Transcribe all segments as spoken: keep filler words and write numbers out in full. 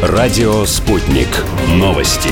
Радио «Спутник». Новости.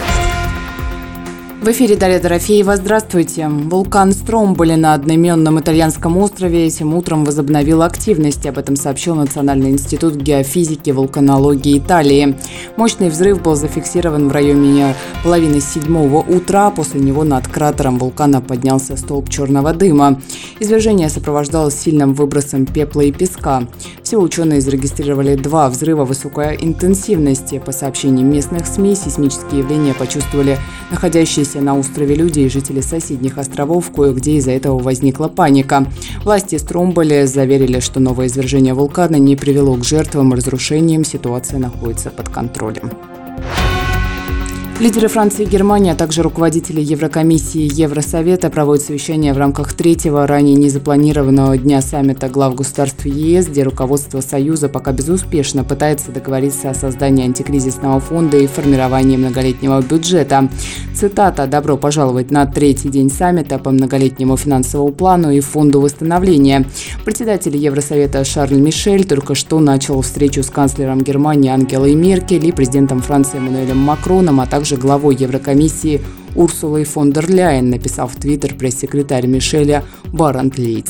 В эфире Дарья Дорофеева. Здравствуйте. Вулкан Стромболи на одноименном итальянском острове этим утром возобновил активность. Об этом сообщил Национальный институт геофизики и вулканологии Италии. Мощный взрыв был зафиксирован в районе половины седьмого утра. После него над кратером вулкана поднялся столб черного дыма. Извержение сопровождалось сильным выбросом пепла и песка. Всего ученые зарегистрировали два взрыва высокой интенсивности. По сообщениям местных СМИ, сейсмические явления почувствовали находящиеся на острове люди и жители соседних островов, кое-где из-за этого возникла паника. Власти Стромболи заверили, что новое извержение вулкана не привело к жертвам и разрушениям, ситуация находится под контролем. Лидеры Франции и Германии, а также руководители Еврокомиссии и Евросовета проводят совещание в рамках третьего, ранее незапланированного дня саммита глав государств ЕС, где руководство Союза пока безуспешно пытается договориться о создании антикризисного фонда и формировании многолетнего бюджета. Цитата: «Добро пожаловать на третий день саммита по многолетнему финансовому плану и фонду восстановления». Председатель Евросовета Шарль Мишель только что начал встречу с канцлером Германии Ангелой Меркель и президентом Франции Эммануэлем Макроном, а также главой Еврокомиссии Урсулой фон дер Ляйен, написал в Твиттер пресс-секретарь Мишеля Барент Лейц.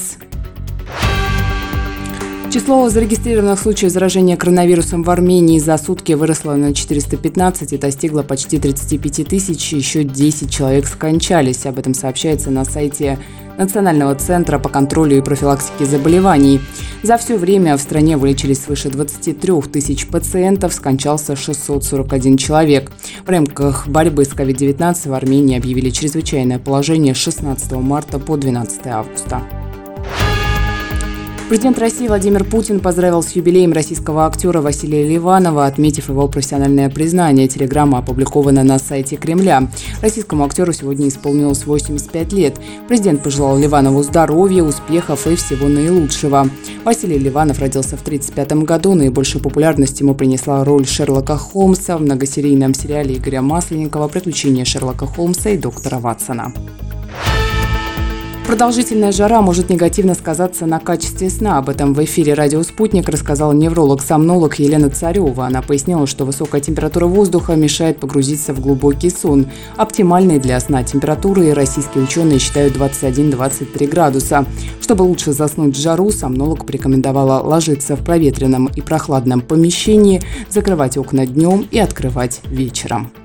Число зарегистрированных случаев заражения коронавирусом в Армении за сутки выросло на четыреста пятнадцать и достигло почти тридцати пяти тысяч, еще десять человек скончались. Об этом сообщается на сайте Национального центра по контролю и профилактике заболеваний. За все время в стране вылечились свыше двадцати трёх тысяч пациентов, скончался шестьсот сорок один человек. В рамках борьбы с ковид девятнадцать в Армении объявили чрезвычайное положение с шестнадцатого марта по двенадцатое августа. Президент России Владимир Путин поздравил с юбилеем российского актера Василия Ливанова, отметив его профессиональное признание. Телеграмма опубликована на сайте Кремля. Российскому актеру сегодня исполнилось восемьдесят пять лет. Президент пожелал Ливанову здоровья, успехов и всего наилучшего. Василий Ливанов родился в тридцать пятом году. Наибольшую популярность ему принесла роль Шерлока Холмса в многосерийном сериале Игоря Масленникова «Приключения Шерлока Холмса и доктора Ватсона». Продолжительная жара может негативно сказаться на качестве сна. Об этом в эфире «Радио Спутник» рассказала невролог-сомнолог Елена Царева. Она пояснила, что высокая температура воздуха мешает погрузиться в глубокий сон. Оптимальной для сна температуры российские ученые считают двадцать один - двадцать три градуса. Чтобы лучше заснуть в жару, сомнолог порекомендовала ложиться в проветренном и прохладном помещении, закрывать окна днем и открывать вечером.